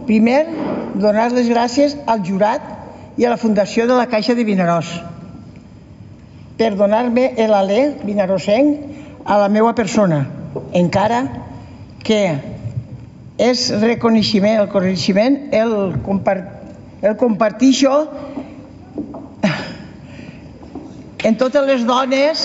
Primer, donar les gràcies al jurat i a la Fundació de la Caixa de Vinaròs per donar-me l'alè vinarosenc a la meva persona, encara que és reconeixement, el compartixo en totes les dones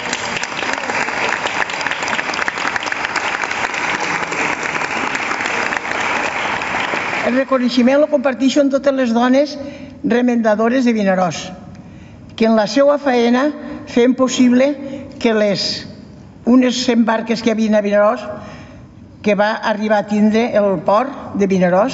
el reconeixement el compartixo en totes les dones remendadores de Vinaròs, que en la seva feina feien possible que unes 100 barques que hi havia a Vinaròs, que va arribar a tindre el port de Vinaròs,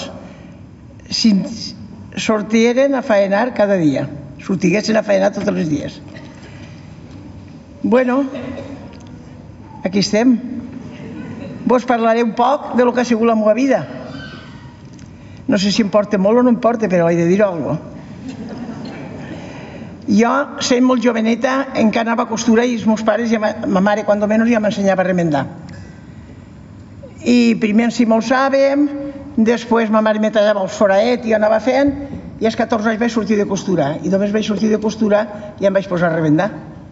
sortiren a faenar cada dia, sortiguessin a faenar tots els dies. Bueno, aquí estem. Vos parlaré un poc de lo que ha sigut la meva vida. No sé si em porta molt o no em porta, però he de dir alguna cosa. Jo, sent molt joveneta, encara anava a costura i els meus pares, ma mare, quan menys, ja m'ensenyava a remendar. I primer ens hi molsàvem, després ma mare me tallava els foraets i jo anava fent, i als 14 anys vaig sortir de costura. I només vaig sortir de costura i em vaig posar a remendar.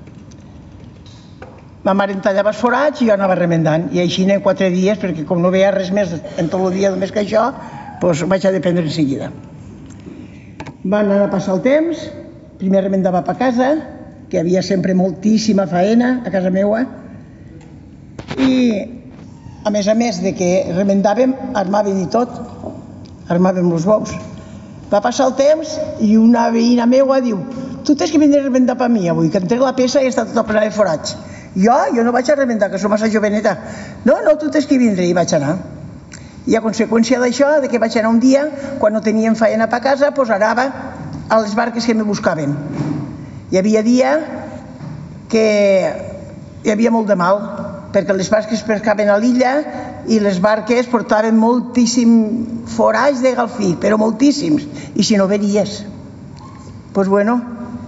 Ma mare em tallava els forats i jo anava remendant. I així en 4 dies, perquè com no veia res més en tot el dia només que això, doncs vaig aprendre en seguida. Van anar a passar el temps, primer remendava per casa, que hi havia sempre moltíssima faena a casa meua, i a més de que remendàvem, armàvem i tot, armàvem els bous. Va passar el temps i una veïna meua diu: tu tens que vindre a remendar per mi avui, que em trec la peça i està tota plena de forats. Jo no vaig a remendar, que som massa joveneta. No, tu tens que vindre, i vaig anar. I a conseqüència d'això, que vaig anar un dia, quan no teníem faena per casa, doncs anava a les barques que me buscaven. Hi havia dia que hi havia molt de mal, perquè les barques pescaven a l'illa i les barques portaven moltíssim forats de galfí, però moltíssims, i si no venies. Doncs bueno,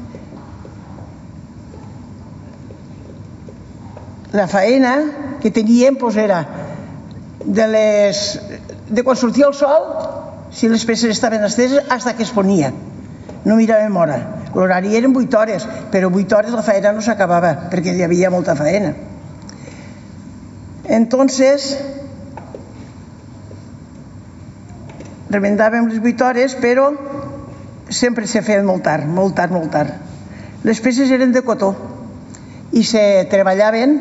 la faena que teníem era de quan sortia el sol, si les peces estaven esteses, fins que es ponia. No miràvem hora. L'horari eren 8 hores, però 8 hores la faena no s'acabava, perquè hi havia molta faena. Entonces, remendàvem les 8 hores, però sempre se feien molt tard, molt tard, molt tard. Les peces eren de cotó i se treballaven,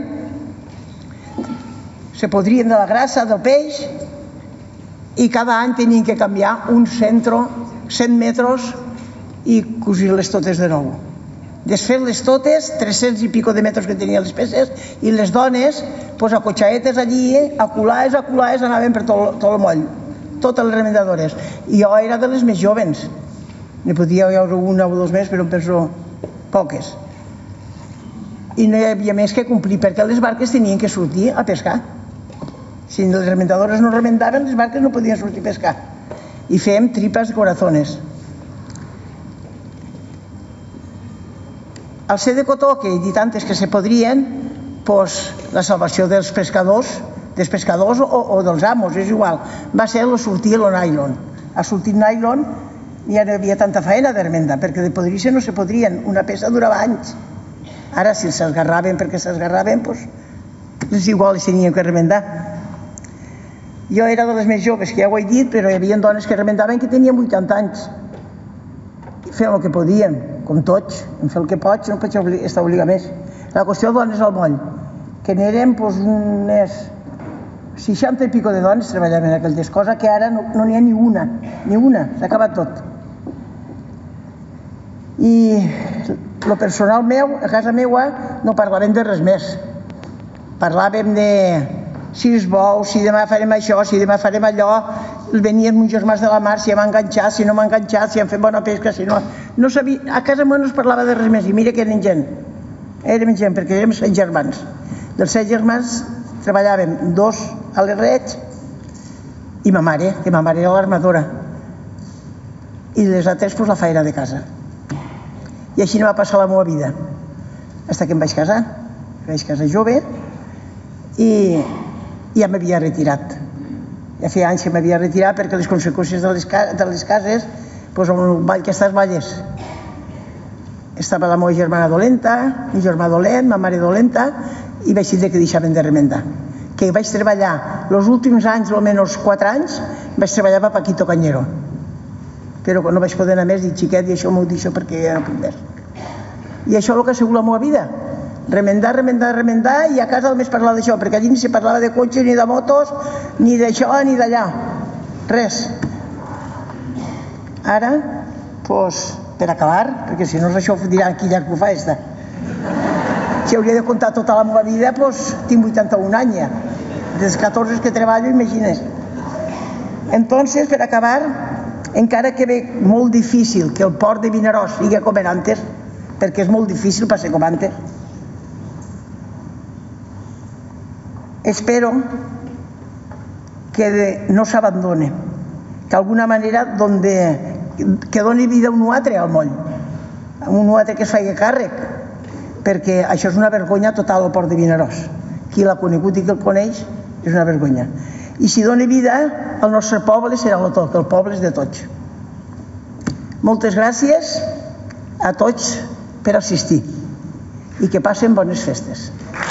se podrien de la grassa, del peix, i cada any tenien que canviar un centro, 100 metres, i cosir-les totes de nou. Desfer-les totes, 300 i pico de metres que tenien les peces, i les dones, a cotxaetes allí, a culades, anaven per tot el moll, totes les remendadores. I jo era de les més joves. N'hi podia haver una o 2 més, però em penso poques. I no hi havia més que complir, perquè les barques tenien que sortir a pescar. Si les remendadores no remendaven, les barques no podien sortir a pescar. I fèiem tripas de corazones. Al ser de cotó, que he dit antes que se podrien, doncs la salvació dels pescadors o dels amos, és igual, va ser sortir el nylon. A sortir nylon ja no hi havia tanta feina de remendar, perquè de podrir-se no se podrien, una peça durava anys. Ara, si s'esgarraven perquè s'esgarraven, doncs és igual, les teníem que remendar. Jo era de les més joves, que ja ho he dit, però hi havia dones que remendaven que tenien 80 anys. Feien el que podien, com tots. En fer el que pots, no pots estar obligat més. La qüestió de dones al moll, que n'eren unes 60 i pico de dones treballaven en aquelles coses, que ara no n'hi ha ni una, s'ha acabat tot. I el personal meu, a casa meua, no parlàvem de res més. Parlàvem de si els bous, si demà farem això, si demà farem allò, venien uns germans de la mar, si hem enganxat, si no hem enganxat, si hem fet bona pesca, si no... No sabia, a casa meva no es parlava de res més, i mira que eren gent, perquè érem 7 germans. Dels 7 germans treballàvem 2 a les rets i ma mare, que ma mare era l'armadora, i les altres la feina de casa. I així no va passar la meva vida, fins que em vaig casar. Em vaig casar jove i ja m'havia retirat. Ja feia anys que m'havia retirat perquè les conseqüències de les cases, doncs on aquestes valles. Estava la meva germana dolenta, mi germà dolent, ma mare dolenta, i vaig dir que deixaven de remendar. Que vaig treballar els últims anys, almenys 4 anys, vaig treballar per Paquito Cañero. Però no vaig poder anar més, dic xiquet, i això m'ho deixo perquè ja no puc més. I això és el que ha sigut la meva vida. Remendar, remendar, remendar, i a casa només parlar d'això, perquè allí ni se parlava de cotxes, ni de motos, ni d'això, ni d'allà. Res. Ara, doncs, per acabar, perquè si no això diran qui llarg ho fa, esta. Si hauria de comptar tota la meva vida, doncs tinc 81 anys ja. Des 14 que treballo, imagines. Entonces, per acabar, encara que ve molt difícil que el port de Vinaròs sigui com era antes, perquè és molt difícil per ser com antes, espero que no s'abandone, que d'alguna manera que doni vida a un altre al moll, a un altre que es faci càrrec, perquè això és una vergonya total al port de Vinaròs. Qui l'ha conegut i qui el coneix és una vergonya. I si doni vida al nostre poble serà el tot, que el poble és de tots. Moltes gràcies a tots per assistir i que passen bones festes.